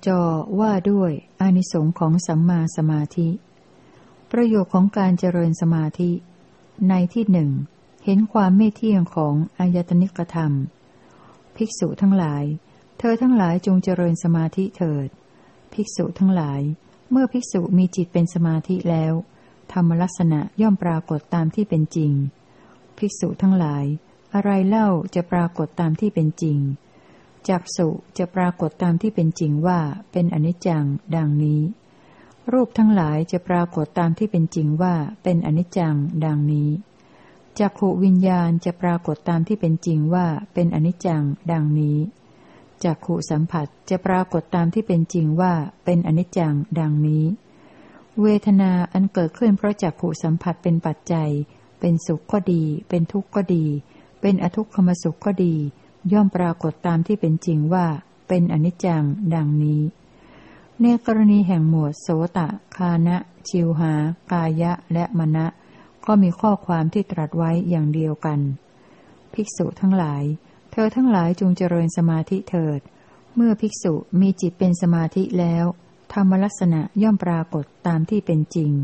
จว่าด้วยอานิสงส์ของสัมมาสมาธิประโยชน์ของการเจริญสมาธิในที่หนึ่งเห็นความไม่เที่ยงของอายตนิกธรรมภิกษุทั้งหลายเธอทั้งหลายจงเจริญสมาธิเถิดภิกษุทั้งหลายเมื่อภิกษุมีจิตเป็นสมาธิแล้วธรรมลักษณะย่อมปรากฏตามที่เป็นจริงภิกษุทั้งหลายอะไรเล่าจะปรากฏตามที่เป็นจริงจักษุจะปรากฏตามที่เป็นจริงว่าเป็นอนิจจังดังนี้รูปทั้งหลายจะปรากฏตามที่เป็นจริงว่าเป็นอนิจจังดังนี้จักขุวิญญาณจะปรากฏตามที่เป็นจริงว่าเป็นอนิจจังดังนี้จักขุสัมผัสจะปรากฏตามที่เป็นจริงว่าเป็นอนิจจังดังนี้เวทนาอันเกิดขึ้นเพราะจักขุสัมผัสเป็นปัจจัยเป็นสุขก็ดีเป็นทุกข์ก็ดีเป็นอทุกขมสุขก็ดีย่อมปรากฏตามที่เป็นจริงว่าเป็นอนิจจังดังนี้ในกรณีแห่งหมวดโสตคานะชิวหากายะและมนะก็มีข้อความที่ตรัสไว้อย่างเดียวกันภิกษุทั้งหลายเธอทั้งหลายจงเจริญสมาธิเถิดเมื่อภิกษุมีจิตเป็นสมาธิแล้วธรรมลักษณะย่อมปรากฏตามที่เป็นจริง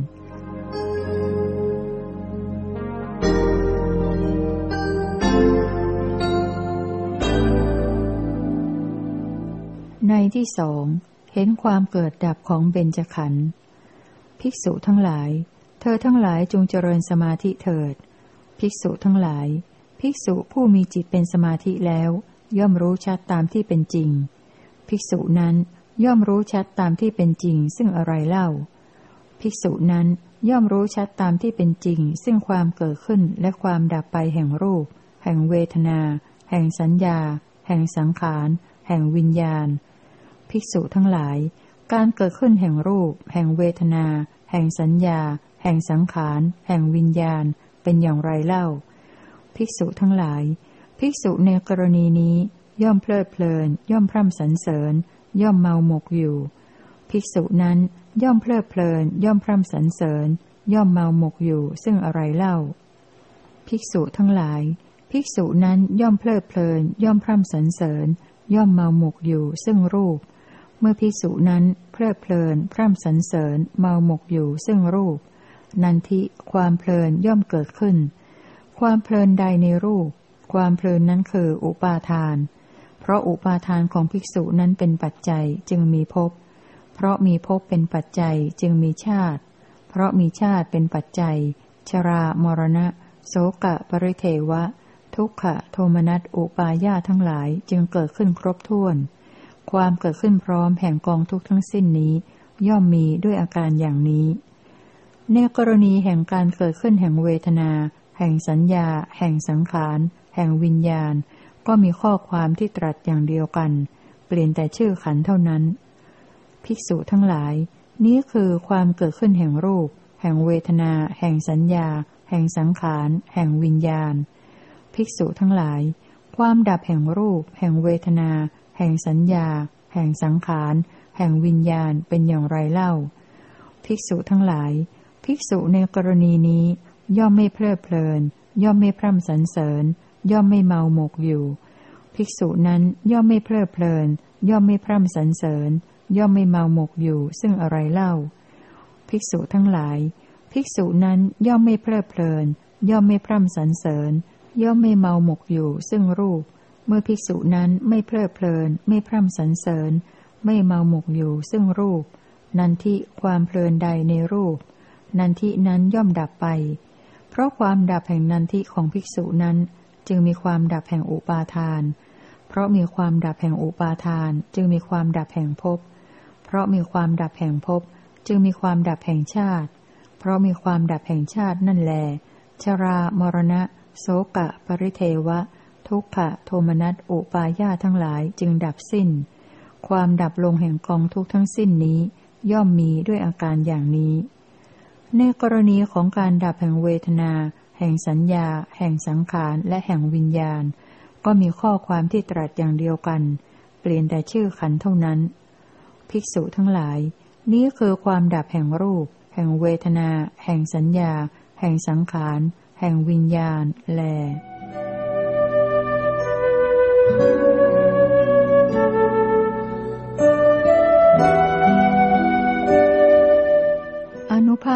ในที่สองเห็นความเกิดดับของเบญจขันธ์ภิกษุทั้งหลายเธอทั้งหลายจงเจริญสมาธิเถิดภิกษุทั้งหลายภิกษุผู้มีจิตเป็นสมาธิแล้วย่อมรู้ชัดตามที่เป็นจริงภิกษุนั้นย่อมรู้ชัดตามที่เป็นจริงซึ่งอะไรเล่าภิกษุนั้นย่อมรู้ชัดตามที่เป็นจริงซึ่งความเกิดขึ้นและความดับไปแห่งรูปแห่งเวทนาแห่งสัญญาแห่งสังขารแห่งวิญญาณภิกษุทั้งหลายการเกิดขึ้นแห่งรูปแห่งเวทนาแห่งสัญญาแห่งสังขารแห่งวิญญาณเป็นอย่างไรเล่าภิกษุทั้งหลายภิกษุในกรณีนี้ย่อมเพลิดเพลินย่อมพร่ำสรรเสริญย่อมเมาหมกอยู่ภิกษุนั้นย่อมเพลิดเพลินย่อมพร่ำสรรเสริญย่อมเมาหมกอยู่ซึ่งอะไรเล่าภิกษุทั้งหลายภิกษุนั้นย่อมเพลิดเพลินย่อมพร่ำสรรเสริญย่อมเมาหมกอยู่ซึ่งรูปเมื่อภิกษุนั้นเพลิดเพลินพร่ำสรรเสริญเมาหมกอยู่ซึ่งรูปนันทิความเพลินย่อมเกิดขึ้นความเพลินใดในรูปความเพลินนั้นคืออุปาทานเพราะอุปาทานของภิกษุนั้นเป็นปัจจัยจึงมีภพเพราะมีภพเป็นปัจจัยจึงมีชาติเพราะมีชาติเป็นปัจจัยชรามรณะโสกะปริเทวะทุกขะโทมนัสอุปาญาทั้งหลายจึงเกิดขึ้นครบถ้วนความเกิดขึ้นพร้อมแห่งกองทุกข์ทั้งสิ้นนี้ย่อมมีด้วยอาการอย่างนี้ในกรณีแห่งการเกิดขึ้นแห่งเวทนาแห่งสัญญาแห่งสังขารแห่งวิญญาณก็มีข้อความที่ตรัสอย่างเดียวกันเปลี่ยนแต่ชื่อขันธ์เท่านั้นภิกษุทั้งหลายนี้คือความเกิดขึ้นแห่งรูปแห่งเวทนาแห่งสัญญาแห่งสังขารแห่งวิญญาณภิกษุทั้งหลายความดับแห่งรูปแห่งเวทนาแห่งสัญญาแห่งสังขารแห่งวิญญาณเป็นอย่างไรเล่าภิกษุทั้งหลายภิกษุในกรณีนี้ย่อมไม่เพลิดเพลินย่อมไม่พร่ำสรรเสริญย่อมไม่เมาหมกอยู่ภิกษุนั้นย่อมไม่เพลิดเพลินย่อมไม่พร่ำสรรเสริญย่อมไม่เมาหมกอยู่ซึ่งอะไรเล่าภิกษุทั้งหลายภิกษุนั้นย่อมไม่เพลิดเพลินย่อมไม่พร่ำสรรเสริญย่อมไม่เมาหมกอยู่ซึ่งรูปเมื่อภิกษุนั้นไม่เพลิดเพลินไม่พร่ำสรรเสริญไม่เมาหมกอยู่ซึ่งรูปนันทิความเพลินใดในรูปนันทินั้นย่อมดับไปเพราะความดับแห่งนันทิของภิกษุนั้นจึงมีความดับแห่งอุปาทานเพราะมีความดับแห่งอุปาทานจึงมีความดับแห่งภพเพราะมีความดับแห่งภพจึงมีความดับแห่งชาติเพราะมีความดับแห่งชาตินั่นแลชรามรณะโสกะปริเทวะทุกขะโทมนัสอุปาญาทั้งหลายจึงดับสิ้นความดับลงแห่งกองทุกข์ทั้งสิ้นนี้ย่อมมีด้วยอาการอย่างนี้ในกรณีของการดับแห่งเวทนาแห่งสัญญาแห่งสังขารและแห่งวิญญาณก็มีข้อความที่ตรัสอย่างเดียวกันเปลี่ยนแต่ชื่อขันธ์เท่านั้นภิกษุทั้งหลายนี้คือความดับแห่งรูปแห่งเวทนาแห่งสัญญาแห่งสังขารแห่งวิญญาณแลน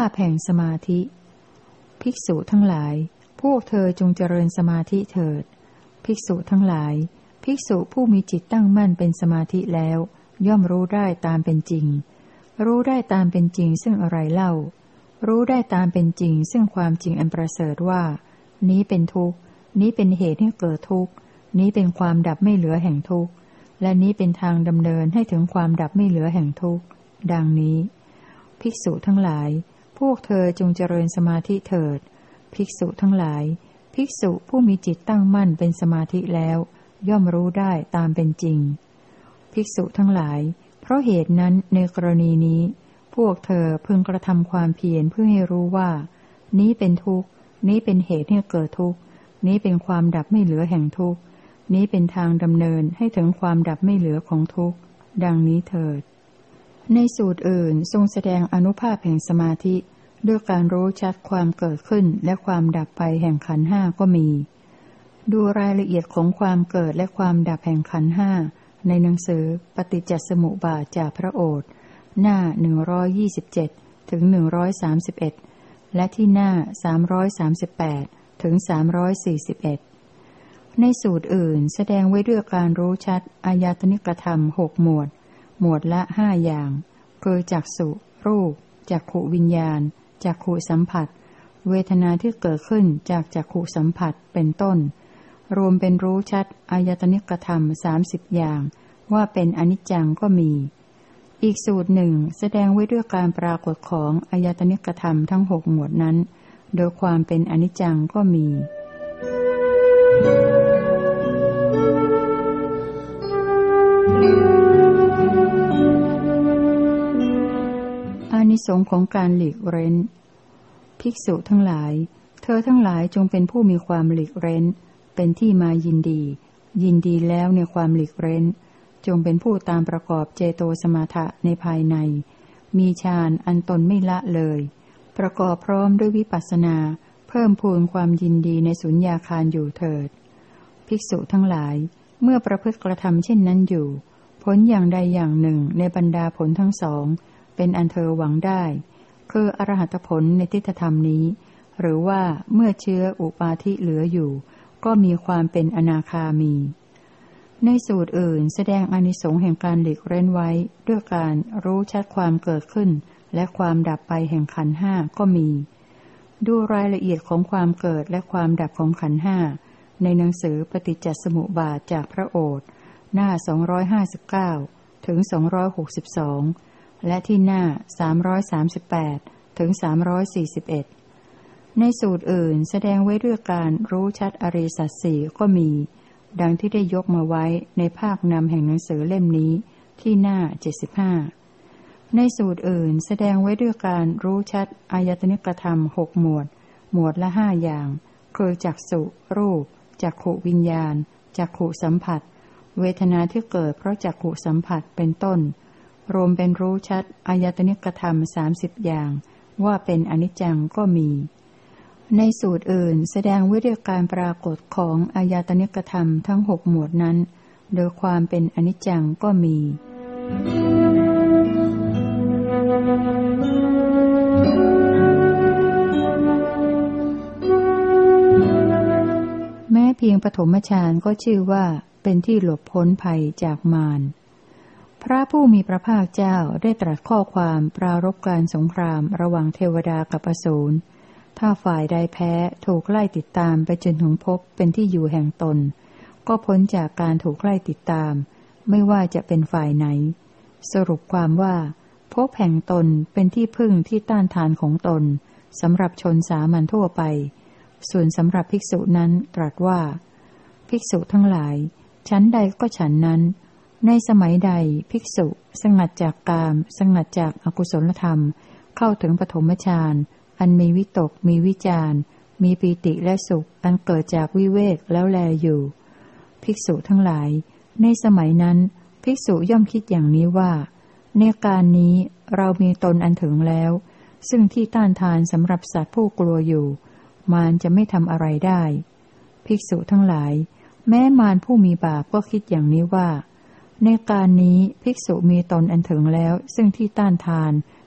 พแห่งสมาธิภิกษุทั้งหลายพวกเธอจงเจริญสมาธิเถิดภิกษุทั้งหลายภิกษุผู้มีจิตตั้งมั่นเป็นสมาธิแล้วย่อมรู้ได้ตามเป็นจริงรู้ได้ตามเป็นจริงซึ่งอะไรเล่ารู้ได้ตามเป็นจริงซึ่งความจริงอันประเสริฐว่านี้เป็นทุกข์นี้เป็นเหตุให้เกิดทุกข์นี้เป็นความดับไม่เหลือแห่งทุกข์และนี้เป็นทางดำเนินให้ถึงความดับไม่เหลือแห่งทุกข์ดังนี้ภิกษุทั้งหลายพวกเธอจงเจริญสมาธิเถิดภิกษุทั้งหลายภิกษุผู้มีจิตตั้งมั่นเป็นสมาธิแล้วย่อมรู้ได้ตามเป็นจริงภิกษุทั้งหลายเพราะเหตุนั้นในกรณีนี้พวกเธอพึงกระทำความเพียรเพื่อให้รู้ว่านี้เป็นทุกข์นี้เป็นเหตุให้เกิดทุกข์นี้เป็นความดับไม่เหลือแห่งทุกข์นี้เป็นทางดำเนินให้ถึงความดับไม่เหลือของทุกข์ดังนี้เถิดในสูตรอื่นทรงแสดงอานุภาพแห่งสมาธิด้วยการรู้ชัดความเกิดขึ้นและความดับไปแห่งขันธ์ห้าก็มีดูรายละเอียดของความเกิดและความดับแห่งขันธ์ห้าในหนังสือปฏิจจสมุปบาทจากพระโอษฐ์หน้า127ถึง131และที่หน้า338ถึง341ในสูตรอื่นแสดงไว้ด้วยการรู้ชัดอายตนิกธรรม6หมวดหมวดละ5อย่างคือจักษุรูปจักขุวิญญาณจักขุสัมผัสเวทนาที่เกิดขึ้นจากจักขุสัมผัสเป็นต้นรวมเป็นรู้ชัดอายตนิกธรรม30อย่างว่าเป็นอนิจจังก็มีอีกสูตรหนึ่งแสดงไว้ด้วยการปรากฏของอายตนิกธรรมทั้ง6หมวดนั้นโดยความเป็นอนิจจังก็มีอานิสงส์ของการหลีกเร้นภิกษุทั้งหลายเธอทั้งหลายจงเป็นผู้มีความหลีกเร้นเป็นที่มายินดียินดีแล้วในความหลีกเร้นจงเป็นผู้ตามประกอบเจโตสมาธิในภายในมีฌานอันตนไม่ละเลยประกอบพร้อมด้วยวิปัสสนาเพิ่มพูนความยินดีในสุญญาคารอยู่เถิดภิกษุทั้งหลายเมื่อประพฤติกระทำเช่นนั้นอยู่ผลอย่างใดอย่างหนึ่งในบรรดาผลทั้งสองเป็นอันเธอหวังได้คืออรหัตผลในทิฏฐธรรมนี้หรือว่าเมื่อเชื้ออุปาทิเหลืออยู่ก็มีความเป็นอนาคามีในสูตรอื่นแสดงอานิสงส์แห่งการหลีกเร้นไว้ด้วยการรู้ชัดความเกิดขึ้นและความดับไปแห่งขันธ์ห้าก็มีดูรายละเอียดของความเกิดและความดับของขันธ์ห้าในหนังสือปฏิจจสมุปบาทจากพระโอษฐ์หน้า259ถึง262และที่หน้า338ถึง341ในสูตรอื่นแสดงไว้ด้วยการรู้ชัดอริยสัจสี่ก็มีดังที่ได้ยกมาไว้ในภาคนำแห่งหนังสือเล่มนี้ที่หน้า75ในสูตรอื่นแสดงไว้ด้วยการรู้ชัดอายตนิกธรรม6หมวดหมวดละ5อย่างคือจักษุรูปจักขุวิญญาณจักขุสัมผัสเวทนาที่เกิดเพราะจักขุสัมผัสเป็นต้นรวมเป็นรู้ชัดอายตนิกธรรม30อย่างว่าเป็นอนิจจังก็มีในสูตรอื่นแสดงไว้ด้วยการปรากฏของอายตนิกธรรมทั้ง6หมวดนั้นโดยความเป็นอนิจจังก็มีแม้เพียงปฐมฌานก็ชื่อว่าเป็นที่หลบพ้นภัยจากมารพระผู้มีพระภาคเจ้าได้ตรัสข้อความปรารภการสงครามระหว่างเทวดากับอสูรถ้าฝ่ายใดแพ้ถูกไล่ติดตามไปจนถึงภพเป็นที่อยู่แห่งตนก็พ้นจากการถูกไล่ติดตามไม่ว่าจะเป็นฝ่ายไหนสรุปความว่าภพแห่งตนเป็นที่พึ่งที่ต้านทานของตนสำหรับชนสามัญทั่วไปส่วนสำหรับภิกษุนั้นตรัสว่าภิกษุทั้งหลายชั้นใดก็ฉันนั้นในสมัยใดภิกษุสงัดจากกามสงัดจากอกุศลธรรมเข้าถึงปฐมฌานอันมีวิตกมีวิจารมีปีติและสุขอันเกิดจากวิเวกแล้วแลอยู่ภิกษุทั้งหลายในสมัยนั้นภิกษุย่อมคิดอย่างนี้ว่าในการนี้เรามีตนอันถึงแล้วซึ่งที่ต้านทานสำหรับสัตว์ผู้กลัวอยู่มารจะไม่ทำอะไรได้ภิกษุทั้งหลายแม้มารผู้มีบาปก็คิดอย่างนี้ว่าในการนี้ภิกษุมีตนอันถึงแล้วซึ่งที่ต้านทาน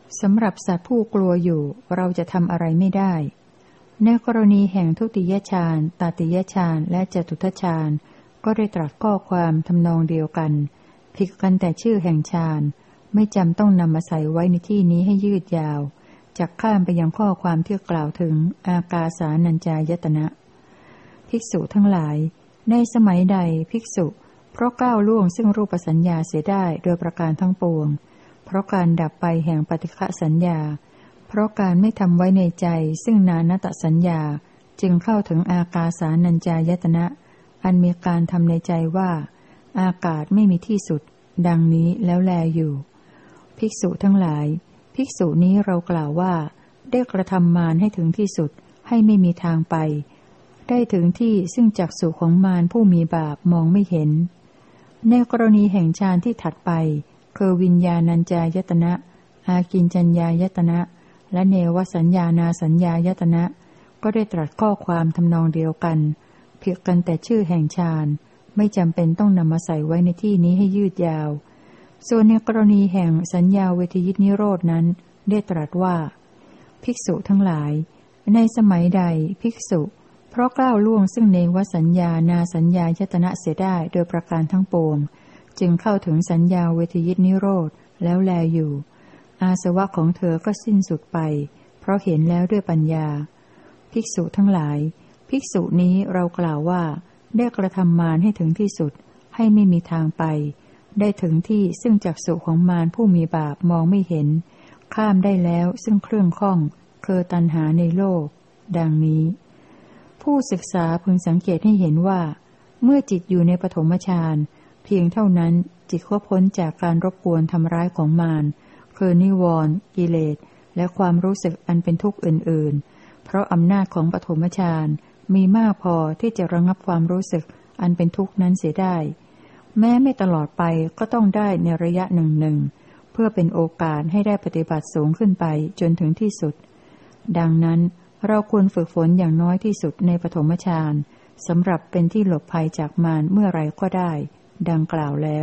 สำหรับสัตว์ผู้กลัวอยู่เราจะทำอะไรไม่ได้ในกรณีแห่งทุติยฌานตติยฌานและจตุตฌานก็ได้ตรัสข้อความทำนองเดียวกันผิดกันแต่ชื่อแห่งฌานไม่จำต้องนำมาใส่ไว้ในที่นี้ให้ยืดยาวจักข้ามไปยังข้อความที่กล่าวถึงอากาสานัญจายตนะภิกษุทั้งหลายในสมัยใดภิกษุเพราะก้าวล่วงซึ่งรูปสัญญาเสียได้โดยประการทั้งปวงเพราะการดับไปแห่งปฏิฆะสัญญาเพราะการไม่ทำไว้ในใจซึ่งนานตสัญญาจึงเข้าถึงอากาสานัญจายตนะอันมีการทำในใจว่าอากาศไม่มีที่สุดดังนี้แล้วแลอยู่ภิกษุทั้งหลายภิกษุนี้เรากล่าวว่าได้กระทำมารให้ถึงที่สุดให้ไม่มีทางไปได้ถึงที่ซึ่งจักษุของมารผู้มีบาปมองไม่เห็นในกรณีแห่งฌานที่ถัดไปคือวิญญาณัญจายตนะอากิญจัญญายตนะและเนวสัญญานาสัญญายตนะก็ได้ตรัสข้อความทำนองเดียวกันเพียงกันแต่ชื่อแห่งฌานไม่จำเป็นต้องนำมาใส่ไว้ในที่นี้ให้ยืดยาวส่วนในกรณีแห่งสัญญาเวทยิตนิโรธนั้นได้ตรัสว่าภิกษุทั้งหลายในสมัยใดภิกษุเพราะก้าวล่วงซึ่งเนวสัญญานาสัญญายตนะเสียได้โดยประการทั้งปวงจึงเข้าถึงสัญญาเวทยิตนิโรธแล้วแลอยู่อาสวะของเธอก็สิ้นสุดไปเพราะเห็นแล้วด้วยปัญญาภิกษุทั้งหลายภิกษุนี้เรากล่าวว่าได้กระทำมารให้ถึงที่สุดให้ไม่มีทางไปได้ถึงที่ซึ่งจักษุของมารผู้มีบาปมองไม่เห็นข้ามได้แล้วซึ่งเครื่องข้องคือตัณหาในโลกดังนี้ผู้ศึกษาพึงสังเกตให้เห็นว่าเมื่อจิตอยู่ในปฐมฌานเพียงเท่านั้นจิตก็พ้นจากการรบกวนทำร้ายของมารคือนิวรณ์กิเลสและความรู้สึกอันเป็นทุกข์อื่นๆเพราะอำนาจของปฐมฌานมีมากพอที่จะระงับความรู้สึกอันเป็นทุกข์นั้นเสียได้แม้ไม่ตลอดไปก็ต้องได้ในระยะหนึ่งเพื่อเป็นโอกาสให้ได้ปฏิบัติสูงขึ้นไปจนถึงที่สุดดังนั้นเราควรฝึกฝนอย่างน้อยที่สุดในปฐมฌานสำหรับเป็นที่หลบภัยจากมารเมื่อไรก็ได้ดังกล่าวแล้ว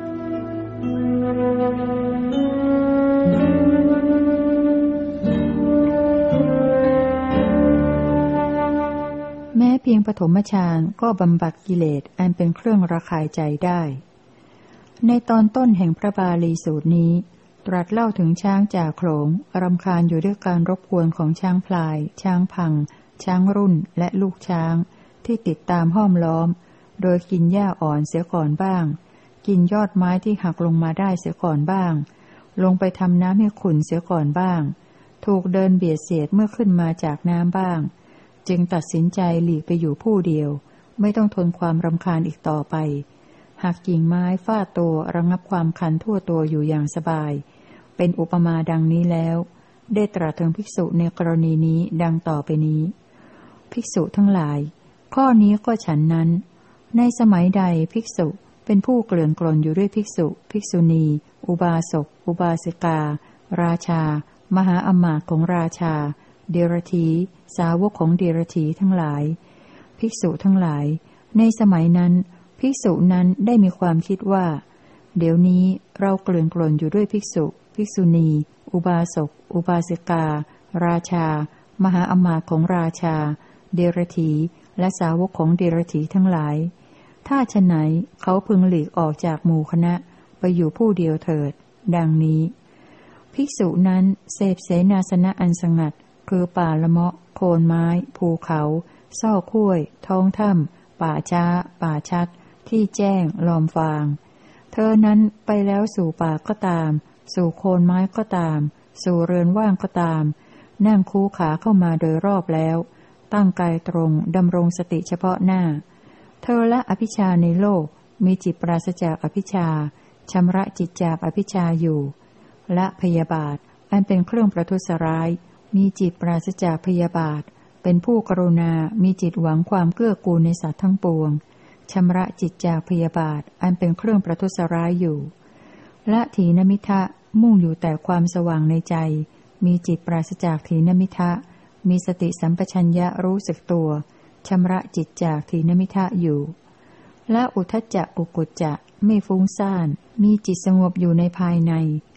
แม้เพียงปฐมฌานก็บำบัดกิเลสอันเป็นเครื่องระคายใจได้ในตอนต้นแห่งพระบาลีสูตรนี้ตรัสเล่าถึงช้างจ่าโขลงรำคาญอยู่ด้วยการรบกวนของช้างพลายช้างพังช้างรุ่นและลูกช้างที่ติดตามห้อมล้อมโดยกินหญ้าอ่อนเสียก่อนบ้างกินยอดไม้ที่หักลงมาได้เสียก่อนบ้างลงไปทำน้ำให้ขุ่นเสียก่อนบ้างถูกเดินเบียดเสียดเมื่อขึ้นมาจากน้ำบ้างจึงตัดสินใจหลีกไปอยู่ผู้เดียวไม่ต้องทนความรำคาญอีกต่อไปหักกิ่งไม้ฟาดตัวระงับความคันทั่วตัวอยู่อย่างสบายเป็นอุปมาดังนี้แล้วได้ตรัสถึงภิกษุในกรณีนี้ดังต่อไปนี้ภิกษุทั้งหลายข้อนี้ก็ฉันนั้นในสมัยใดภิกษุเป็นผู้เกลื่อนกลนอยู่ด้วยภิกษุภิกษุณีอุบาสกอุบาสิการาชามหาอมาตย์ของราชาเดรธีสาวกของเดรธีทั้งหลายภิกษุทั้งหลายในสมัยนั้นภิกษุนั้นได้มีความคิดว่าเดี๋ยวนี้เราเกลื่อนกลนอยู่ด้วยภิกษุภิกษุณีอุบาสกอุบาสิการาชามหาอมาตย์ของราชาเดรธีและสาวกของเดรธีทั้งหลายถ้าฉะไหนเขาพึงหลีกออกจากหมู่คณะไปอยู่ผู้เดียวเถิดดังนี้ภิกษุนั้นเสพเสนาสนะอันสงัดคือป่าละเมาะโคนไม้ภูเขาซอกห้วยท้องถ้ำป่าช้าป่าชัดที่แจ้งลอมฟางเธอนั้นไปแล้วสู่ป่าก็ตามสู่โคนไม้ก็ตามสู่เรือนว่างก็ตามนั่งคูขาเข้ามาโดยรอบแล้วตั้งกายตรงดำรงสติเฉพาะหน้าเธอละอภิชาในโลกมีจิตปราศจากอภิชาชำระจิตจากอภิชาอยู่ละพยาบาทอันเป็นเครื่องประทุษร้ายมีจิตปราศจากพยาบาทเป็นผู้กรุณามีจิตหวังความเกื้อกูลในสัตว์ทั้งปวงชำระจิตจากพยาบาทอันเป็นเครื่องประทุษร้ายอยู่ละถีนมิทะมุ่งอยู่แต่ความสว่างในใจมีจิตปราศจากถีนมิทะมีสติสัมปชัญญะรู้สึกตัวชำระจิตจากถีนมิทะอยู่ละอุทธัจจะกุกุจจะไม่ฟุ้งซ่านมีจิตสงบอยู่ในภายใน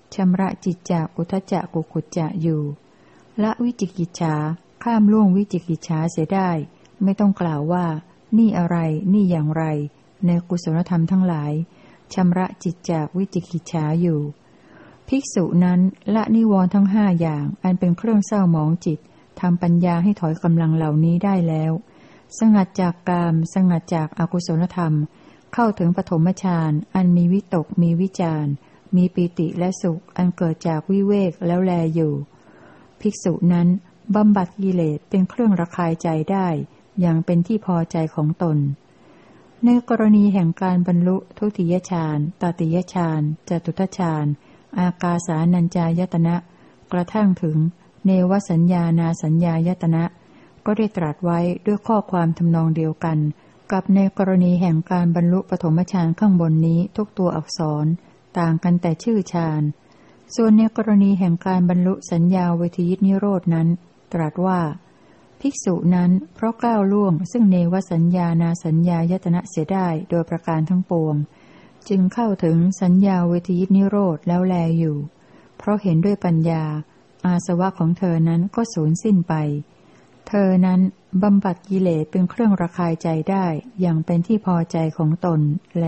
ชำระจิตจากอุทธัจจะกุกุจจะอยู่ละวิจิกิจฉาข้ามล่วงวิจิกิจฉาเสียได้ไม่ต้องกล่าวว่านี่อะไรนี่อย่างไรในกุศลธรรมทั้งหลายชำระจิตจากวิจิกิจฉาอยู่ภิกษุนั้นละนิวรณ์ทั้งห้าอย่างอันเป็นเครื่องเศร้าหมองจิตทำปัญญาให้ถอยกำลังเหล่านี้ได้แล้วสงัดจากกามสงัดจากอกุศลธรรมเข้าถึงปฐมฌานอันมีวิตกมีวิจารมีปีติและสุขอันเกิดจากวิเวกแล้วแลอยู่ภิกษุนั้นบำบัดกิเลสเป็นเครื่องระคายใจได้อย่างเป็นที่พอใจของตนในกรณีแห่งการบรรลุทุติยฌานตติยฌานจตุตฌานอากาสานัญจายตนะกระทั่งถึงเนวสัญญานาสัญญายตนะก็ได้ตรัสไว้ด้วยข้อความทำนองเดียวกันกับในกรณีแห่งการบรรลุปฐมฌานข้างบนนี้ทุกตัวอักษรต่างกันแต่ชื่อฌานส่วนในกรณีแห่งการบรรลุสัญญาเวทยิตนิโรธนั้นตรัสว่าภิกษุนั้นเพราะก้าวล่วงซึ่งเนวสัญญานาสัญญายตนะเสียได้โดยประการทั้งปวงจึงเข้าถึงสัญญาเวทยิตนิโรธแล้วแลอยู่เพราะเห็นด้วยปัญญาอาสวะของเธอนั้นก็สูญสิ้นไปเธอนั้นบำบัดกิเลสเป็นเครื่องระคายใจได้อย่างเป็นที่พอใจของตนแล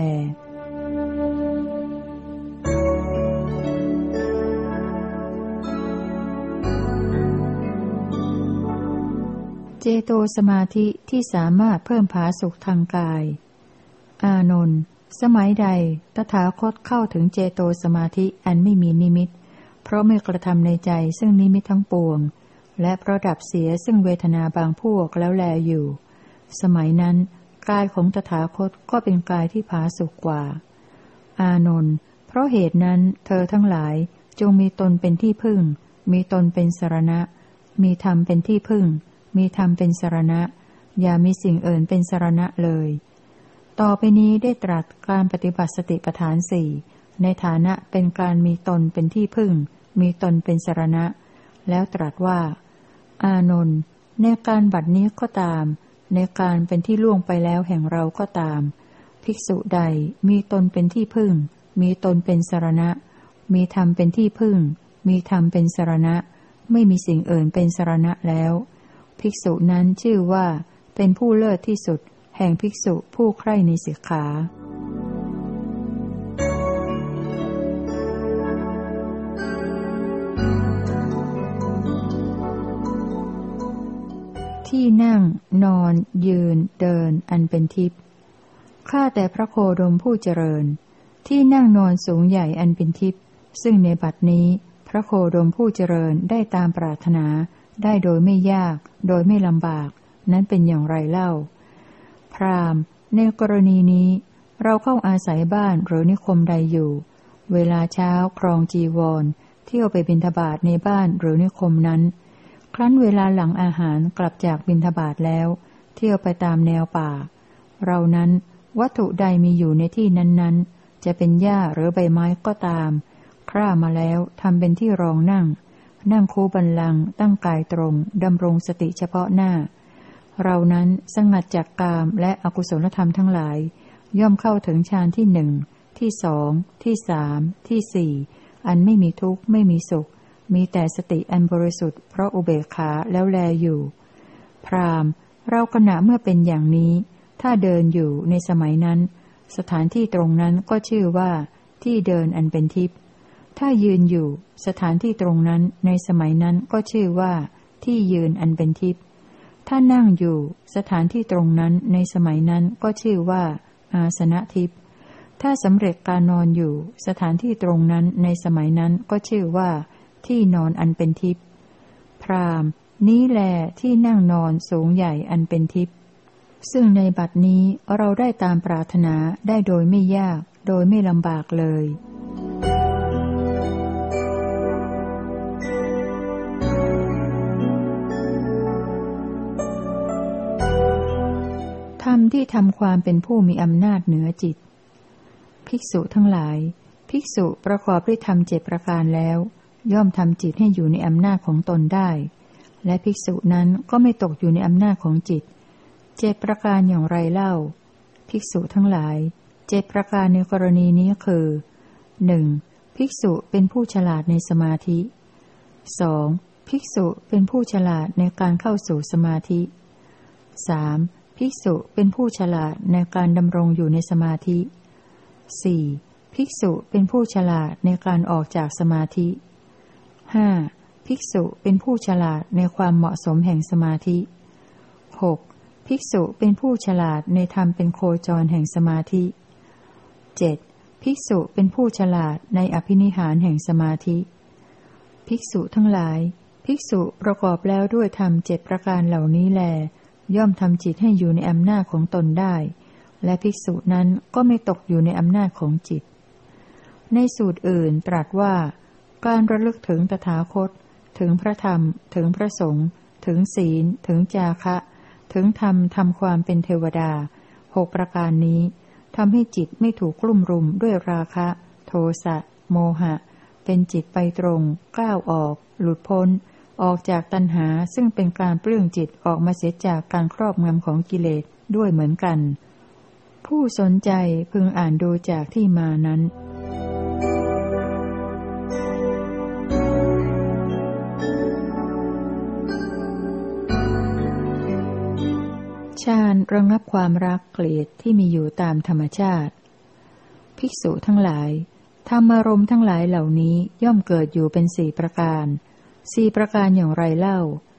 เจโตสมาธิที่สามารถเพิ่มผาสุขทางกายอานนท์สมัยใดตถาคตเข้าถึงเจโตสมาธิอันไม่มีนิมิตเพราะไม่กระทำในใจซึ่งนิมิตทั้งปวงและเพราะดับเสียซึ่งเวทนาบางพวกแล้วแลอยู่สมัยนั้นกายของตถาคตก็เป็นกายที่ผาสุกกว่าอานนท์เพราะเหตุนั้นเธอทั้งหลายจงมีตนเป็นที่พึ่งมีตนเป็นสรณะมีธรรมเป็นที่พึ่งมีธรรมเป็นสรณะอย่ามีสิ่งอื่นเป็นสรณะเลยต่อไปนี้ได้ตรัสการปฏิบัติสติปัฏฐานสี่ในฐานะเป็นการมีตนเป็นที่พึ่งมีตนเป็นสรณะแล้วตรัสว่าอานนท์ในการบัดนี้ก็ตามในการเป็นที่ล่วงไปแล้วแห่งเราก็ตามภิกษุใดมีตนเป็นที่พึ่งมีตนเป็นสรณะมีธรรมเป็นที่พึ่งมีธรรมเป็นสรณะไม่มีสิ่งอื่นเป็นสรณะแล้วภิกษุนั้นชื่อว่าเป็นผู้เลิศที่สุดแห่งภิกษุผู้ใคร่ในสิกขาที่นั่งนอนยืนเดินอันเป็นทิพย์ข้าแต่พระโคดมผู้เจริญที่นั่งนอนสูงใหญ่อันเป็นทิพย์ซึ่งในบัดนี้พระโคดมผู้เจริญได้ตามปรารถนาได้โดยไม่ยากโดยไม่ลำบากนั้นเป็นอย่างไรเล่าพราหมณ์ในกรณีนี้เราเข้าอาศัยบ้านหรือนิคมใดอยู่เวลาเช้าครองจีวรเที่ยวไปบิณฑบาตในบ้านหรือนิคมนั้นครั้นเวลาหลังอาหารกลับจากบิณฑบาตแล้วเที่ยวไปตามแนวป่าเรานั้นวัตถุใดมีอยู่ในที่นั้นๆจะเป็นหญ้าหรือใบไม้ก็ตามคร่ามาแล้วทำเป็นที่รองนั่งคูบัลลังก์ตั้งกายตรงดำรงสติเฉพาะหน้าเรานั้นสงัดจากกามและอกุศลธรรมทั้งหลายย่อมเข้าถึงฌานที่หนึ่งที่สองที่สามที่สี่อันไม่มีทุกข์ไม่มีสุขมีแต่สติอันบริสุทธิ์เพราะอุเบกขาแล้วแลอยู่พราหมณ์เราขณะเมื่อเป็นอย่างนี้ถ้าเดินอยู่ในสมัยนั้นสถานที่ตรงนั้นก็ชื่อว่าที่เดินอันเป็นทิพย์ถ้ายืนอยู่สถานที่ตรงนั้นในสมัยนั้นก็ชื่อว่าที่ยืนอันเป็นทิพย์ถ้านั่งอยู่สถานที่ตรงนั้นในสมัยนั้นก็ชื่อว่าอาสนะทิพย์ถ้าสำเร็จการนอนอยู่สถานที่ตรงนั้นในสมัยนั้นก็ชื่อว่าที่นอนอันเป็นทิพย์พราหมณ์นี้แลที่นั่งนอนสูงใหญ่อันเป็นทิพย์ซึ่งในบัดนี้เราได้ตามปรารถนาได้โดยไม่ยากโดยไม่ลำบากเลยธรรมที่ทำความเป็นผู้มีอำนาจเหนือจิตภิกษุทั้งหลายภิกษุประกอบด้วยธรรม7ประการแล้วย่อมทำจิตให้อยู่ในอำนาจของตนได้และภิกษุนั้นก็ไม่ตกอยู่ในอำนาจของจิต7ประการอย่างไรเล่าภิกษุทั้งหลาย7ประการในกรณีนี้คือ 1. ภิกษุเป็นผู้ฉลาดในสมาธิ 2. ภิกษุเป็นผู้ฉลาดในการเข้าสู่สมาธิ 3. ภิกษุเป็นผู้ฉลาดในการดำรงอยู่ในสมาธิ 4. ภิกษุเป็นผู้ฉลาดในการออกจากสมาธิ 5. ภิกษุเป็นผู้ฉลาดในความเหมาะสมแห่งสมาธิ 6. ภิกษุเป็นผู้ฉลาดในธรรมเป็นโคจรแห่งสมาธิ 7. ภิกษุเป็นผู้ฉลาดในอภินิหารแห่งสมาธิภิกษุทั้งหลายภิกษุประกอบแล้วด้วยธรรม7ประการเหล่านี้แลย่อมทำจิตให้อยู่ในอำนาจของตนได้และภิกษุนั้นก็ไม่ตกอยู่ในอำนาจของจิตในสูตรอื่นตรัสว่าการระลึกถึงตถาคตถึงพระธรรมถึงพระสงฆ์ถึงศีลถึงจาคะถึงธรรมทำความเป็นเทวดา6ประการนี้ทำให้จิตไม่ถูกกลุ่มรุมด้วยราคะโทสะโมหะเป็นจิตไปตรงก้าวออกหลุดพ้นออกจากตัณหาซึ่งเป็นการเปลื้องจิตออกมาเสียจากการครอบงำของกิเลสด้วยเหมือนกันผู้สนใจพึงอ่านดูจากที่มานั้นฌานระงับความรักเกลียดที่มีอยู่ตามธรรมชาติภิกษุทั้งหลายธรรมารมณ์ทั้งหลายเหล่านี้ย่อมเกิดอยู่เป็น4ประการ4ประการอย่างไรเล่า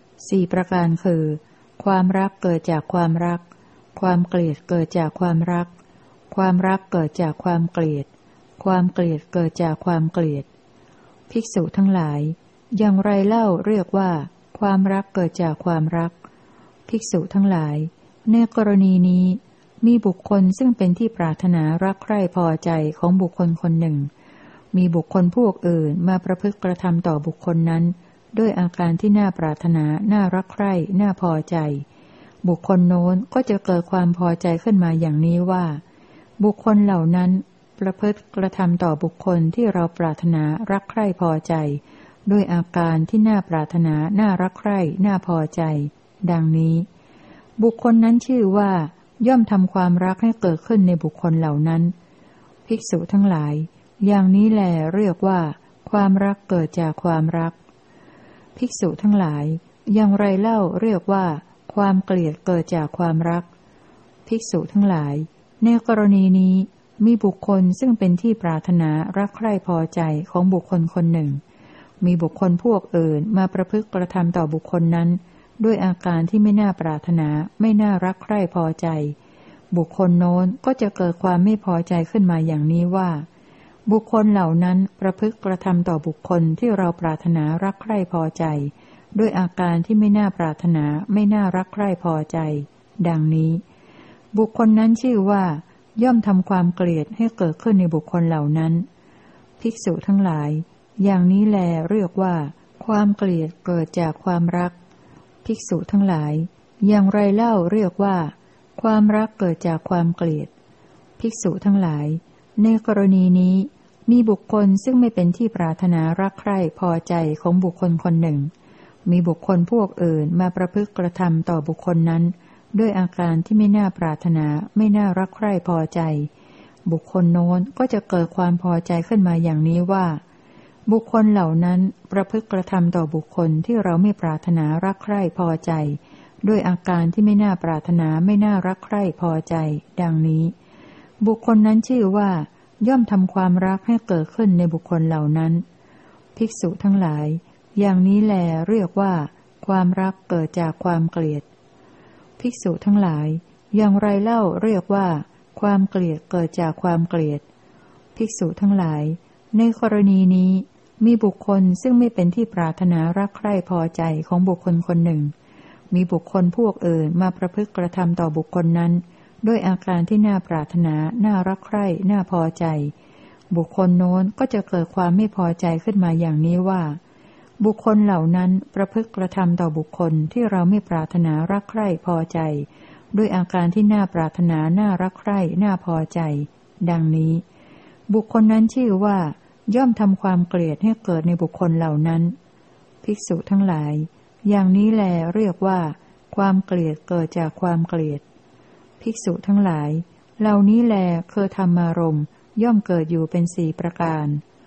4ประการคือความรักเกิดจากความรักความเกลียดเกิดจากความรักความรักเกิดจากความเกลียดความเกลียดเกิดจากความเกลียดภิกษุทั้งหลายอย่างไรเล่าเรียกว่าความรักเกิดจากความรักภิกษุทั้งหลายในกรณีนี้มีบุคคลซึ่งเป็นที่ปรารถนารักใคร่พอใจของบุคคลคนหนึ่งมีบุคคลพวกอื่นมาประพฤติกระทำต่อบุคคลนั้นด้วยอาการที่น่าปรารถนาน่ารักใคร่น่าพอใจบุคคลโน้นก็จะเกิดความพอใจขึ้นมาอย่างนี้ว่าบุคคลเหล่านั้นประพฤติกระทำต่อบุคคลที่เราปรารถนารักใคร่พอใจด้วยอาการที่น่าปรารถนาน่ารักใคร่น่าพอใจดังนี้บุคคลนั้นชื่อว่าย่อมทำความรักให้เกิดขึ้นในบุคคลเหล่านั้นภิกษุทั้งหลายอย่างนี้แลเรียกว่าความรักเกิดจากความรักภิกษุทั้งหลายอย่างไรเล่าเรียกว่าความเกลียดเกิดจากความรักภิกษุทั้งหลายในกรณีนี้มีบุคคลซึ่งเป็นที่ปรารถนารักใคร่พอใจของบุคคลคนหนึ่งมีบุคคลพวกอื่นมาประพฤติกระทำต่อบุคคลนั้นด้วยอาการที่ไม่น่าปรารถนาไม่น่ารักใคร่พอใจบุคคลโน้นก็จะเกิดความไม่พอใจขึ้นมาอย่างนี้ว่าบุคคลเหล่านั้นประพฤติกระทำต่อบุคคลที่เราปรารถนารักใคร่พอใจด้วยอาการที่ไม่น่าปรารถนาไม่น่ารักใคร่พอใจดังนี้บุคคลนั้นชื่อว่าย่อมทำความเกลียดให้เกิดขึ้นในบุคคลเหล่านั้นภิกษุทั้งหลายอย่างนี้แลเรียกว่าความเกลียดเกิดจากความรักภิกษุทั้งหลายอย่างไรเล่าเรียกว่าความรักเกิดจากความเกลียดภิกษุทั้งหลายในกรณีนี้มีบุคคลซึ่งไม่เป็นที่ปรารถนารักใคร่พอใจของบุคคลคนหนึ่งมีบุคคลพวกอื่นมาประพฤติกระทำต่อบุคคลนั้นด้วยอาการที่ไม่น่าปรารถนาไม่น่ารักใคร่พอใจบุคคลโน้นก็จะเกิดความพอใจขึ้นมาอย่างนี้ว่าบุคคลเหล่านั้นประพฤติกระทำต่อบุคคลที่เราไม่ปรารถนารักใคร่พอใจด้วยอาการที่ไม่น่าปรารถนาไม่น่ารักใคร่พอใจดังนี้บุคคลนั้นชื่อว่าย่อมทำความรักให้เกิดขึ้นในบุคคลเหล่านั้นภิกษุทั้งหลายอย่างนี้แลเรียกว่าความรักเกิดจากความเกลียดภิกษุทั้งหลายอย่างไรเล่าเรียกว่าความเกลียดเกิดจากความเกลียดภิกษุทั้งหลายในกรณีนี้มีบุคคลซึ่งไม่เป็นที่ปรารถนารักใคร่พอใจของบุคคลคนหนึ่งมีบุคคลพวกอื่นมาประพฤติกระทำต่อบุคคลนั้นด้วยอาการที่น่าปรารถนาน่ารักใคร่น่าพอใจบุคคลโน้นก็จะเกิดความไม่พอใจขึ้นมาอย่างนี้ว่าบุคคลเหล่านั้นประพฤติกระทำต่อบุคคลที่เราไม่ปรารถนารักใคร่พอใจด้วยอาการที่น่าปรารถนาน่ารักใคร่น่าพอใจดังนี้บุคคลนั้นชื่อว่าย่อมทำความเกลียดให้เกิดในบุคคลเหล่านั้นภิกษุทั้งหลายอย่างนี้แลเรียกว่าความเกลียดเกิดจากความเกลียดภิกษุทั้งหลายเหล่านี้แลคือธรรมารมณ์ย่อมเกิดอยู่เป็น4ประการ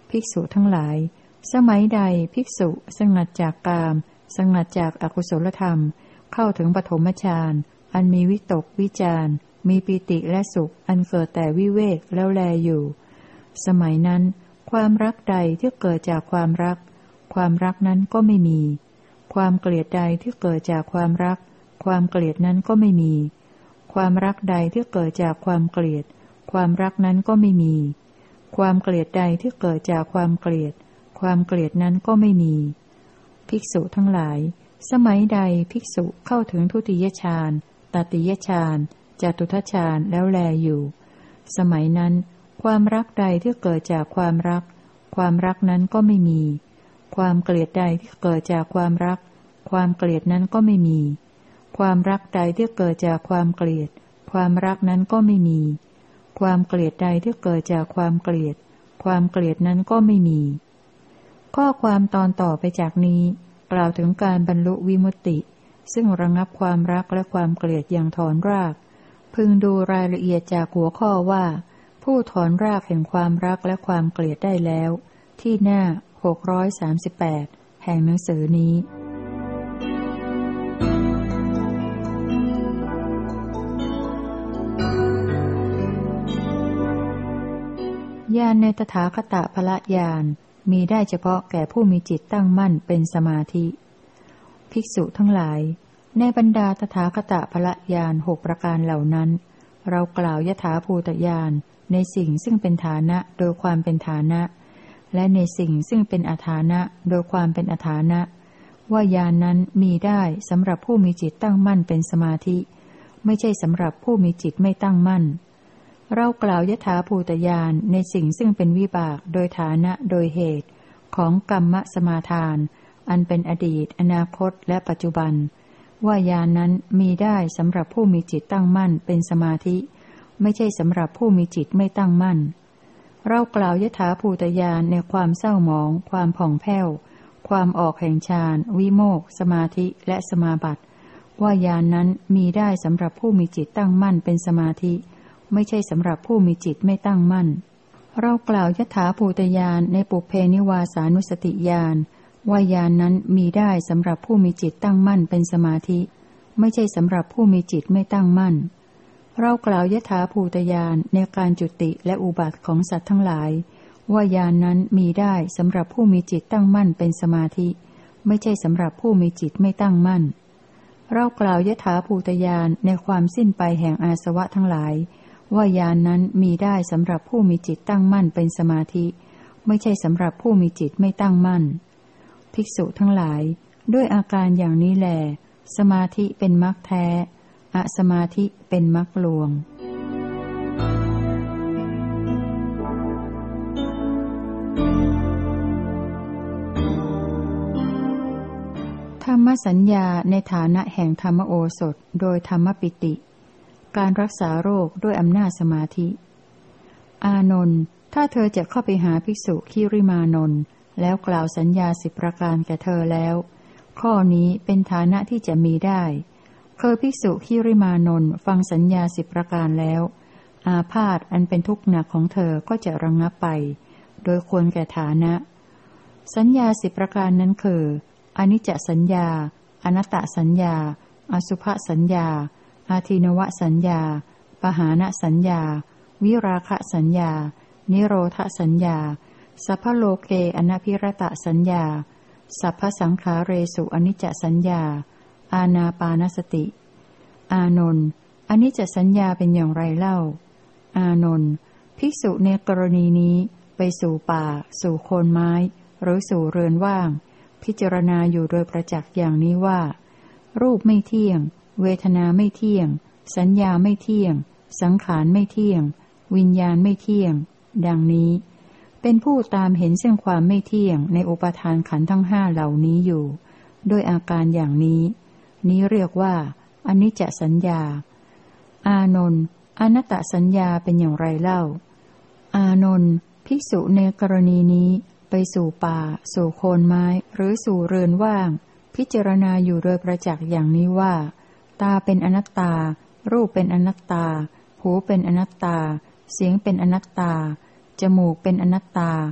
ภิกษุทั้งหลายสมัยใดภิกษุสงัดจากกามสงัดจากอกุศลธรรมเข้าถึงปฐมฌานอันมีวิตกวิจารมีปิติและสุขอันเกิดแต่วิเวกแล้วแลอยู่สมัยนั้นความรักใดที่เกิดจากความรักความรักนั้นก็ไม่มีความเกลียดใดที่เกิดจากความรักความเกลียดนั้นก็ไม่มีความรักใดที่เกิดจากความเกลียดความรักนั้นก็ไม่มีความเกลียดใดที่เกิดจากความเกลียดความเกลียดนั้นก็ไม่มีภิกษุทั้งหลายสมัยใดภิกษุเข้าถึงทุติยฌานตติยฌานจตุทัชฌานแล้วแลอยู่สมัยนั้นความรักใดที่เกิดจากความรักความรักนั้นก็ไม่มีความเกลียดใดที่เกิดจากความรักความเกลียดนั้นก็ไม่มีความรักใดที่เกิดจากความเกลียดความรักนั้นก็ไม่มีความเกลียดใดที่เกิดจากความเกลียดความเกลียดนั้นก็ไม่มีข้อความตอนต่อไปจากนี้กล่าวถึงการบรรลุวิมุตติซึ่งระงับความรักและความเกลียดอย่างถอนรากพึงดูรายละเอียดจากหัวข้อว่าผู้ถอนรากแห่งความรักและความเกลียดได้แล้วที่หน้า638แห่งหนังสือนี้ญาณในตถาคตพละญาณมีได้เฉพาะแก่ผู้มีจิตตั้งมั่นเป็นสมาธิภิกษุทั้งหลายในบรรดาตถาคตพละญาณ6ประการเหล่านั้นเรากล่าวยถาภูตญาณในสิ่งซึ่งเป็นฐานะโดยความเป็นฐานะและในสิ่งซึ่งเป็นอฐานะโดยความเป็นอฐานะว่าญาณนั้นมีได้สำหรับผู้มีจิตตั้งมั่นเป็นสมาธิไม่ใช่สำหรับผู้มีจิตไม่ตั้งมั่นเรากล่าวยถาภูตญาณในสิ่งซึ่งเป็นวิบากโดยฐานะโดยเหตุของกรรมสมาทานอันเป็นอดีตอนาคตและปัจจุบันว่าญาณนั้นมีได้สำหรับผู้มีจิตตั้งมั่นเป็นสมาธิไม่ใช่สำหรับผู้มีจิตไม่ตั้งมั่นเรากล่าวยถาภูตญาณในความเศร้าหมองความผ่องแผ้วความออกแห่งฌานวิโมกข์สมาธิและสมาบัติว่าญาณนั้นมีได้สำหรับผู้มีจิตตั้งมั่นเป็นสมาธิไม่ใช่สำหรับผู้มีจิตไม่ตั้งมั่นเรากล่าวยถาภูตญาณในปุพเพนิวาสานุสติญาณว่าญาณนั้นมีได้สำหรับผู้มีจิตตั้งมั่นเป็นสมาธิไม่ใช่สำหรับผู้มีจิตไม่ตั้งมั่นเรากล่าวยถาภูตญาณในการจุติและอุบัติของสัตว์ทั้งหลายว่าญาณนั้นมีได้สำหรับผู้มีจิตตั้งมั่นเป็นสมาธิไม่ใช่สำหรับผู้มีจิตไม่ตั้งมั่นเรากล่าวยถาภูตญาณในความสิ้นไปแห่งอาสวะทั้งหลายว่าญาณนั้นมีได้สำหรับผู้มีจิตตั้งมั่นเป็นสมาธิไม่ใช่สำหรับผู้มีจิตไม่ตั้งมั่นภิกษุทั้งหลายด้วยอาการอย่างนี้แลสมาธิเป็นมรรคแท้อสมาธิเป็นมรรคลวงธรรมสัญญาในฐานะแห่งธรรมโอสถโดยธรรมปิติการรักษาโรคด้วยอำนาจสมาธิอานนท์ถ้าเธอจะเข้าไปหาภิกษุคิริมานนท์แล้วกล่าวสัญญา10ประการแก่เธอแล้วข้อนี้เป็นฐานะที่จะมีได้คือภิกษุคิริมานนท์ฟังสัญญา10ประการแล้วอาพาธอันเป็นทุกข์หนักของเธอก็จะระงับไปโดยควรแก่ฐานะสัญญา10ประการนั้นคืออนิจจสัญญาอนัตตสัญญาอสุภสัญญาอาทินวสัญญาปหานสัญญาวิราคะสัญญานิโรธสัญญาสัพพโลเกอนัพพิรตสัญญาสัพพสังขาเรสุอนิจจสัญญาอานาปานสติอานนท์อนิจจสัญญาเป็นอย่างไรเล่าอานนท์ภิกษุในกรณีนี้ไปสู่ป่าสู่โคนไม้หรือสู่เรือนว่างพิจารณาอยู่โดยประจักษ์อย่างนี้ว่ารูปไม่เที่ยงเวทนาไม่เที่ยงสัญญาไม่เที่ยงสังขารไม่เที่ยงวิญญาณไม่เที่ยงดังนี้เป็นผู้ตามเห็นซึ่งความไม่เที่ยงในอุปาทานขันธ์ทั้ง5เหล่านี้อยู่ด้วยอาการอย่างนี้เรียกว่าอนิจจสัญญาอานนท์อนัตตสัญญาเป็นอย่างไรเล่าอานนท์ภิกษุในกรณีนี้ไปสู่ป่าสู่โคนไม้หรือสู่เรือนว่างพิจารณาอยู่โดยประจักษ์อย่างนี้ว่าตาเป็นอนัตตารูปเป็นอนัตตาหูเป็นอนัตตาเสียงเป็นอนัตตาจมูกเป็นอนัตตาก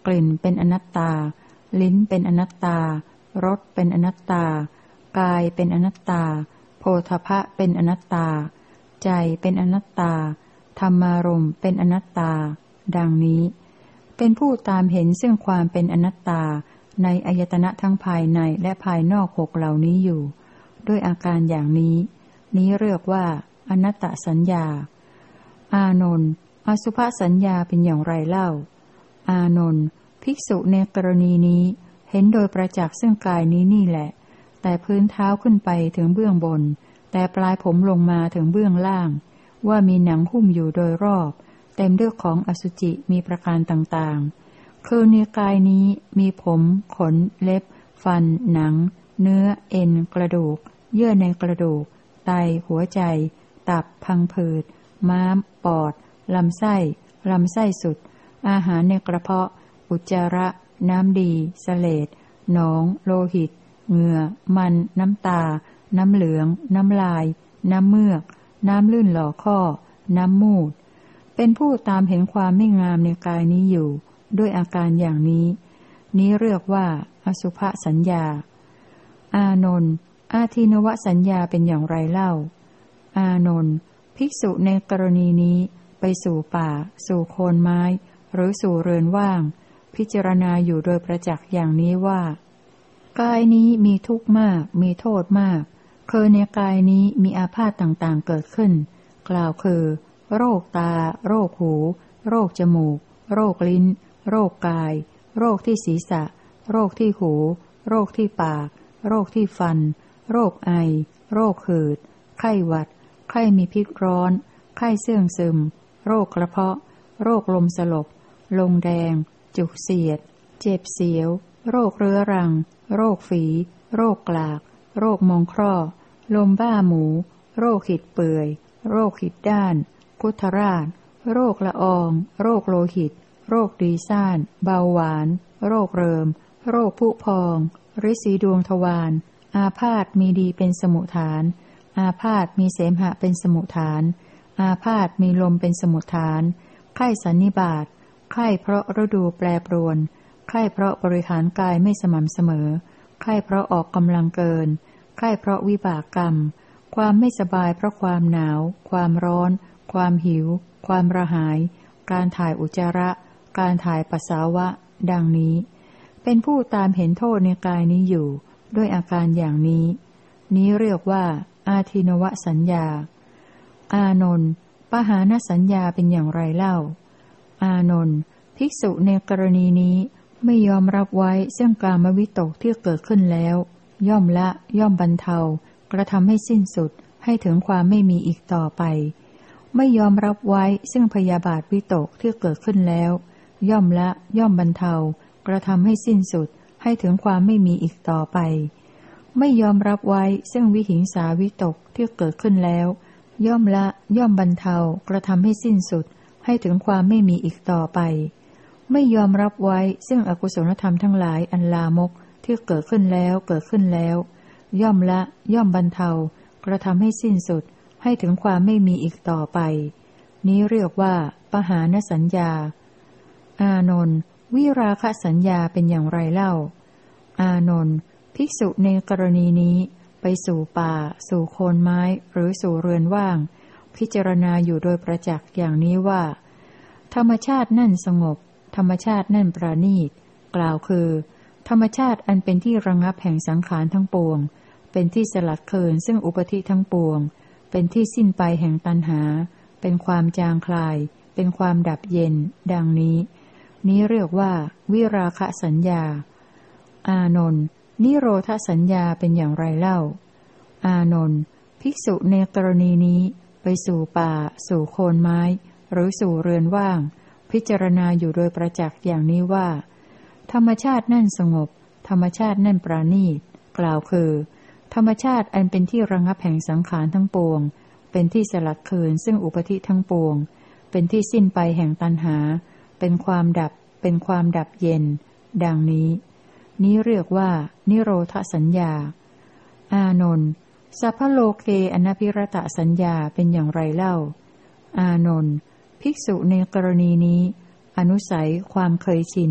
กลิ่นเป็นอนัตตาลิ้นเป็นอนัตตารสเป็นอนัตตากายเป็นอนัตตาโผฏฐัพพะเป็นอนัตตาใจเป็นอนัตตาธรรมารมณ์เป็นอนัตตาดังนี้เป็นผู้ตามเห็นซึ่งความเป็นอนัตตาในอายตนะทั้งภายในและภายนอกหกเหล่านี้อยู่ด้วยอาการอย่างนี้นี้เรียกว่าอนัตตสัญญาอานนท์อสุภสัญญาเป็นอย่างไรเล่าอานนท์ภิกษุในกรณีนี้เห็นโดยประจักษ์ซึ่งกายนี้นี่แหละแต่พื้นเท้าขึ้นไปถึงเบื้องบนแต่ปลายผมลงมาถึงเบื้องล่างว่ามีหนังหุ้มอยู่โดยรอบเต็มด้วยของอสุจิมีประการต่างๆคือในกายนี้มีผมขนเล็บฟันหนังเนื้อเอ็นกระดูกเยื่อในกระดูกไตหัวใจตับพังผืดม้ามปอดลำไส้สุดอาหารในกระเพาะอุจจาระน้ำดีเสลดหนองโลหิตเหงื่อมันน้ำตาน้ำเหลืองน้ำลายน้ำเมือกน้ำลื่นหล่อข้อน้ำมูดเป็นผู้ตามเห็นความไม่งามในกายนี้อยู่ด้วยอาการอย่างนี้นี้เรียกว่าอสุภสัญญาอานนท์อาทินวสัญญาเป็นอย่างไรเล่าอานนท์ภิกษุในกรณีนี้ไปสู่ป่าสู่โคนไม้หรือสู่เรือนว่างพิจารณาอยู่โดยประจักษ์อย่างนี้ว่ากายนี้มีทุกข์มากมีโทษมากคือในกายนี้มีอาพาธต่างๆเกิดขึ้นกล่าวคือโรคตาโรคหูโรคจมูกโรคลิ้นโรคกายโรคที่ศีรษะโรคที่หูโรคที่ปากโรคที่ฟันโรคไอโรคหืดไข้หวัดไข้มีพิษร้อนไข้เสื่องซึมโรคกระเพาะโรคลมสลบลงแดงจุกเสียดเจ็บเสียวโรคเรื้อรังโรคฝีโรคกลากโรคมองคร่อลมบ้าหมูโรคหิดเปื่อยโรคหิดด้านพุทธราชโรคละอองโรคโลหิตโรคดีซ่านเบาหวานโรคเริมโรคผุพองริดสีดวงทวารอาพาธมีดีเป็นสมุฏฐานอาพาธมีเสมหะเป็นสมุฏฐานอาพาธมีลมเป็นสมุฏฐานไข้สันนิบาตไข้เพราะฤดูแปรปรวนไข้เพราะบริหารกายไม่สม่ำเสมอไข้เพราะออกกำลังเกินไข้เพราะวิบากกรรมความไม่สบายเพราะความหนาวความร้อนความหิวความระหายการถ่ายอุจจาระการถ่ายปัสสาวะดังนี้เป็นผู้ตามเห็นโทษในกายนี้อยู่ด้วยอาการอย่างนี้นี้เรียกว่าอาทินวสัญญาอานนท์ปหานสัญญาเป็นอย่างไรเล่าอานนท์ภิกษุในกรณีนี้ไม่ยอมรับไว้ซึ่งกามวิตกที่เกิดขึ้นแล้วย่อมละย่อมบรรเทากระทำให้สิ้นสุดให้ถึงความไม่มีอีกต่อไปไม่ยอมรับไว้ซึ่งพยาบาทวิตกที่เกิดขึ้นแล้วย่อมละย่อมบรรเทากระทำให้สิ้นสุดให้ถึงความไม่มีอีกต่อไปไม่ยอมรับไว้ซึ่งวิหิงสาวิตกที่เกิดขึ้นแล้วย่อมละย่อมบรรเทากระทำให้สิ้นสุดให้ถึงความไม่มีอีกต่อไปไม่ยอมรับไว้ซึ่งอกุศลธรรมทั้งหลายอันลามกที่เกิดขึ้นแล้วย่อมละย่อมบรรเทากระทำให้สิ้นสุดให้ถึงความไม่มีอีกต่อไปนี้เรียกว่าปหานสัญญาอานนท์วิราคะสัญญาเป็นอย่างไรเล่าอานนท์ภิกษุในกรณีนี้ไปสู่ป่าสู่โคนไม้หรือสู่เรือนว่างพิจารณาอยู่โดยประจักษ์อย่างนี้ว่าธรรมชาตินั่นสงบธรรมชาตินั่นประณีตกล่าวคือธรรมชาติอันเป็นที่ระงับแห่งสังขารทั้งปวงเป็นที่สลัดเคินซึ่งอุปธิทั้งปวงเป็นที่สิ้นไปแห่งตัณหาเป็นความจางคลายเป็นความดับเย็นดังนี้นี้เรียกว่าวิราคะสัญญาอานนท์นิโรธสัญญาเป็นอย่างไรเล่าอานนท์ภิกษุในกรณีนี้ไปสู่ป่าสู่โคนไม้หรือสู่เรือนว่างพิจารณาอยู่โดยประจักษ์อย่างนี้ว่าธรรมชาตินั่นสงบธรรมชาตินั่นประณีตกล่าวคือธรรมชาติอันเป็นที่ระงับแห่งสังขารทั้งปวงเป็นที่สลัดคืนซึ่งอุปธิทั้งปวงเป็นที่สิ้นไปแห่งตัณหาเป็นความดับเย็นดังนี้นี้เรียกว่านิโรธสัญญาอานนท์สัพพโลเกอนัพพิรตสัญญาเป็นอย่างไรเล่าอานนท์ภิกษุในกรณีนี้อนุสัยความเคยชิน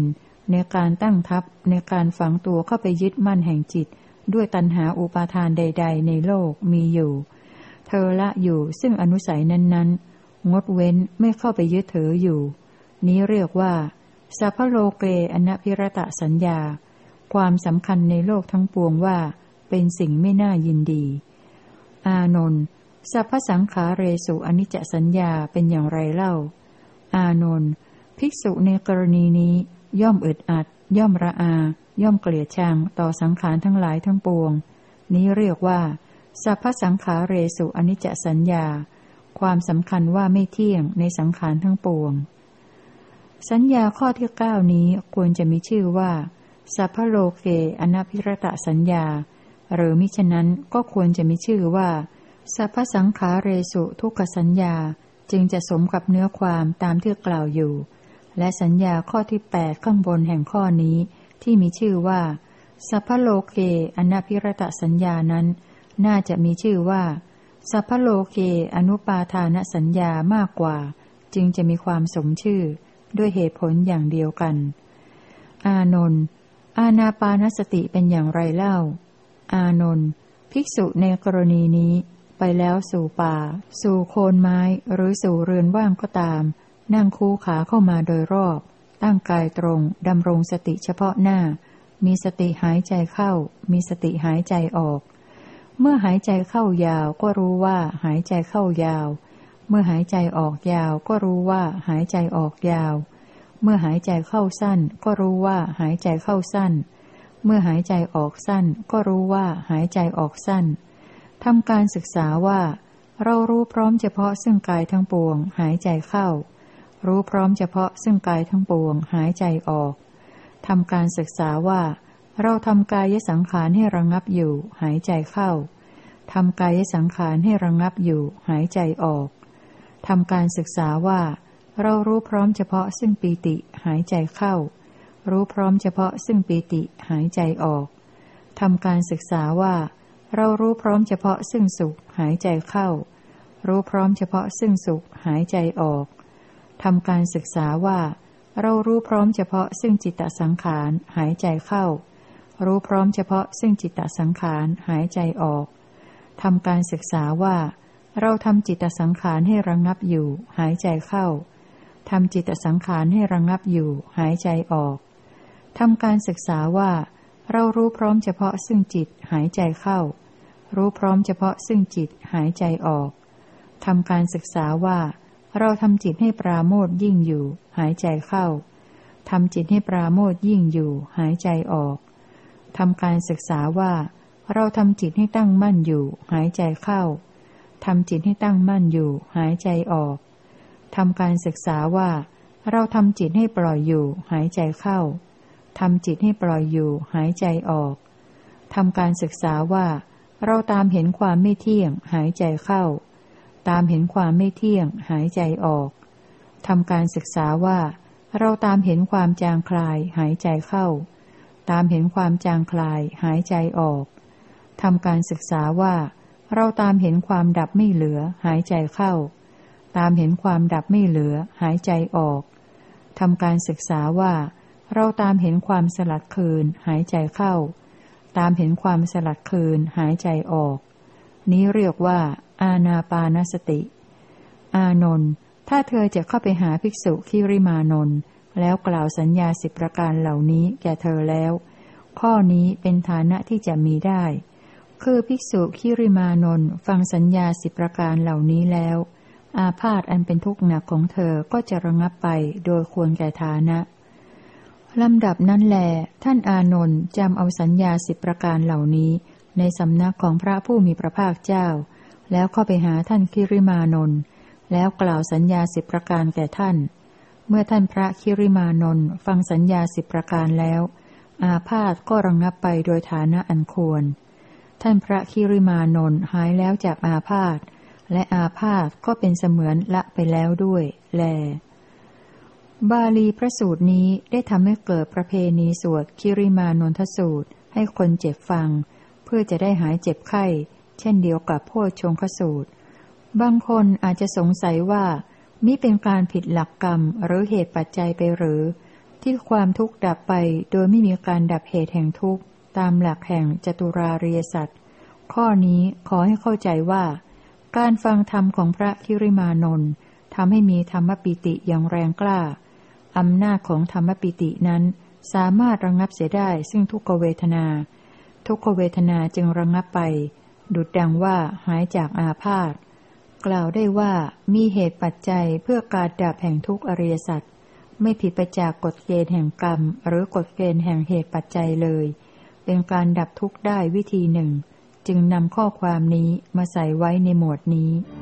ในการตั้งทัพในการฝังตัวเข้าไปยึดมั่นแห่งจิตด้วยตัณหาอุปาทานใดๆในโลกมีอยู่เธอละอยู่ซึ่งอนุสัยนั้นๆงดเว้นไม่เข้าไปยึดถืออยู่นี้เรียกว่าสัพพโลเกอนัพพิรตสัญญาความสำคัญในโลกทั้งปวงว่าเป็นสิ่งไม่น่ายินดีอานนท์สัพพสังขาเรสุอนิจจสัญญาเป็นอย่างไรเล่าอานนท์ภิกษุในกรณีนี้ย่อมอึดอัดย่อมระอาย่อมเกลียดชังต่อสังขารทั้งหลายทั้งปวงนี้เรียกว่าสัพพสังขาเรสุอนิจจสัญญาความสำคัญว่าไม่เที่ยงในสังขารทั้งปวงสัญญาข้อที่9นี้ควรจะมีชื่อว่าสัพพโลเกอนัพพิรตสัญญาหรือมิฉะนั้นก็ควรจะมีชื่อว่าสัพพสังขาเรสุทุกขสัญญาจึงจะสมกับเนื้อความตามที่กล่าวอยู่และสัญญาข้อที่8ข้างบนแห่งข้อนี้ที่มีชื่อว่าสัพพโลเกอนัพพิรตสัญญานั้นน่าจะมีชื่อว่าสัพพโลเกอนุปาทานสัญญามากกว่าจึงจะมีความสมชื่อด้วยเหตุผลอย่างเดียวกันอานนท์อานาปานสติเป็นอย่างไรเล่าอานนท์ภิกษุในกรณีนี้ไปแล้วสู่ป่าสู่โคนไม้หรือสู่เรือนว่างก็ตามนั่งคู่ขาเข้ามาโดยรอบตั้งกายตรงดำรงสติเฉพาะหน้ามีสติหายใจเข้ามีสติหายใจออกเมื่อหายใจเข้ายาวก็รู้ว่าหายใจเข้ายาวเมื่อหายใจออกยาวก็รู้ว่าหายใจออกยาวเมื่อหายใจเข้าสั้นก็รู้ว่าหายใจเข้าสั้นเมื่อหายใจออกสั้นก็รู้ว่าหายใจออกสั้นทำการศึกษาว่าเรารู้พร้อมเฉพาะซึ่งกายทั้งปวงหายใจเข้ารู้พร้อมเฉพาะซึ่งกายทั้งปวงหายใจออกทำการศึกษาว่าเราทำกายสังขารให้ระงับอยู่หายใจเข้าทำกายสังขารให้ระงับอยู่หายใจออกทำการศึกษาว่าเรารู้พร้อมเฉพาะซึ่งปีติหายใจเข้ารู้พร้อมเฉพาะซึ่งปีติหายใจออกทำการศึกษาว่าเรารู้พร้อมเฉพาะซึ่งสุขหายใจเข้ารู้พร้อมเฉพาะซึ่งสุขหายใจออกทำการศึกษาว่าเรารู้พร้อมเฉพาะซึ่งจิตตสังขารหายใจเข้ารู้พร้อมเฉพาะซึ่งจิตตสังขารหายใจออกทำการศึกษาว่าเราทำจิตตสังขารให้ระงับอยู่หายใจเข้าทำจิตตสังขารให้ระงับอยู่หายใจออกทำการศึกษาว่าเรารู้พร้อมเฉพาะซึ่งจิตหายใจเข้ารู้พร้อมเฉพาะซึ่งจิตหายใจออกทำการศึกษาว่าเราทำจิตให้ปราโมทย์ยิ่งอยู่หายใจเข้าทำจิตให้ปราโมทย์ยิ่งอยู่หายใจออกทำการศึกษาว่าเราทำจิตให้ตั้งมั่นอยู่หายใจเข้าทำจิตให้ตั้งมั่นอยู่หายใจออกทำการศึกษาว่าเราทำจิตให้ปล่อยอยู่หายใจเข้าทำจิตให้ปล่อยอยู่หายใจออกทำการศึกษาว่าเราตามเห็นความไม่เที่ยงหายใจเข้าตามเห็นความไม่เที่ยงหายใจออกทำการศึกษาว่าเราตามเห็นความจางคลายหายใจเข้าตามเห็นความจางคลายหายใจออกทำการศึกษาว่าเราตามเห็นความดับไม่เหลือหายใจเข้าตามเห็นความดับไม่เหลือหายใจออกทำการศึกษาว่าเราตามเห็นความสลัดคืนหายใจเข้าตามเห็นความสลัดคืนหายใจออกนี้เรียกว่าอานาปานสติอานนท์ถ้าเธอจะเข้าไปหาภิกษุคิริมานนท์แล้วกล่าวสัญญา10ประการเหล่านี้แก่เธอแล้วข้อนี้เป็นฐานะที่จะมีได้คือภิกษุคิริมานนท์ฟังสัญญา10ประการเหล่านี้แล้วอาพาธอันเป็นทุกข์หนักของเธอก็จะระงับไปโดยควรแก่ฐานะลำดับนั้นแลท่านอานนท์จำเอาสัญญา10ประการเหล่านี้ในสำนักของพระผู้มีพระภาคเจ้าแล้วเข้าไปหาท่านคิริมานนท์แล้วกล่าวสัญญา10ประการแก่ท่านเมื่อท่านพระคิริมานนท์ฟังสัญญา10ประการแล้วอาพาธก็ระงับไปโดยฐานะอันควรท่านพระคิริมานนท์หายแล้วจากอาพาธและอาพาธก็เป็นเสมือนละไปแล้วด้วยแลบาลีพระสูตรนี้ได้ทำให้เกิดประเพณีสวดคิริมานนทสูตรให้คนเจ็บฟังเพื่อจะได้หายเจ็บไข้เช่นเดียวกับโพชฌงคสูตรบางคนอาจจะสงสัยว่ามิเป็นการผิดหลักกรรมหรือเหตุปัจจัยไปหรือที่ความทุกข์ดับไปโดยไม่มีการดับเหตุแห่งทุกข์ตามหลักแห่งจตุราริยสัจข้อนี้ขอให้เข้าใจว่าการฟังธรรมของพระคิริมานนท์ทำให้มีธรรมปิติอย่างแรงกล้าอำนาจของธรรมปิตินั้นสามารถระงับเสียได้ซึ่งทุกขเวทนาทุกขเวทนาจึงระงับไปดุจดังว่าหายจากอาพาธกล่าวได้ว่ามีเหตุปัจจัยเพื่อการดับแห่งทุกขอริยสัจไม่ผิดไปจากกฎเกณฑ์แห่งกรรมหรือกฎเกณฑ์แห่งเหตุปัจจัยเลยเป็นการดับทุกข์ได้วิธีหนึ่งจึงนำข้อความนี้มาใส่ไว้ในหมวดนี้